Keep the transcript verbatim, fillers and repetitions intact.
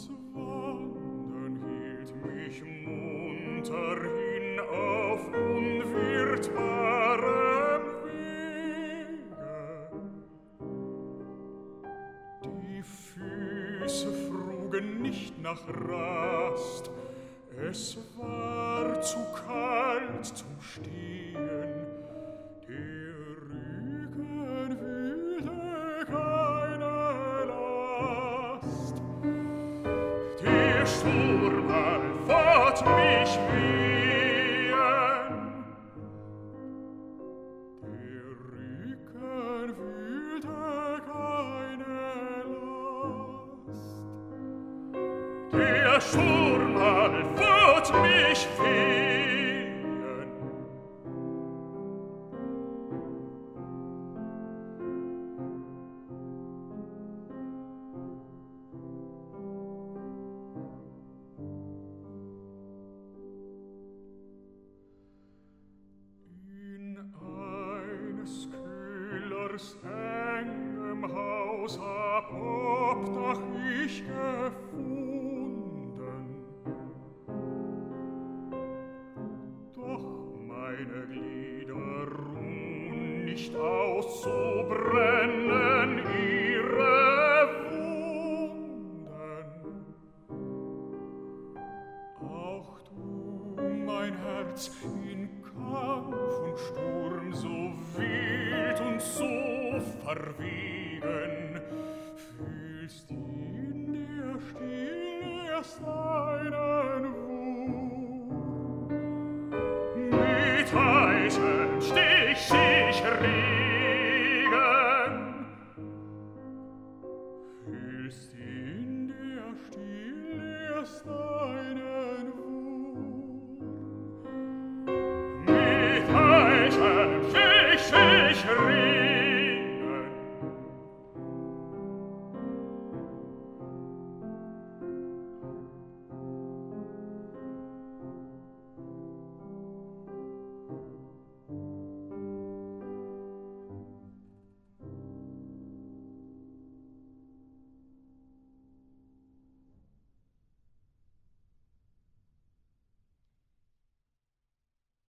Wandern hielt mich munter hin auf unwirtbarem Wege. Die Füße frugen nicht nach Rast, es war zu kalt zum Stehen, der Rücken fühlte keine Last. Der Sturm fort mich wehen, der Rücken fühlte keine Last. Der Sturm fort mich wehen, in eines Köhlers engem Haus hab Obdach ich gefunden. Doch meine Glieder ruhen nicht aus, so brennen ihre Wunden. Auch du, mein Herz, in Kampf und Sturm so wild und so verwegen, fühlst in der Stille erst einen Wurm. Mit heißem Stich sich regen, fühlst in der Stille erst einen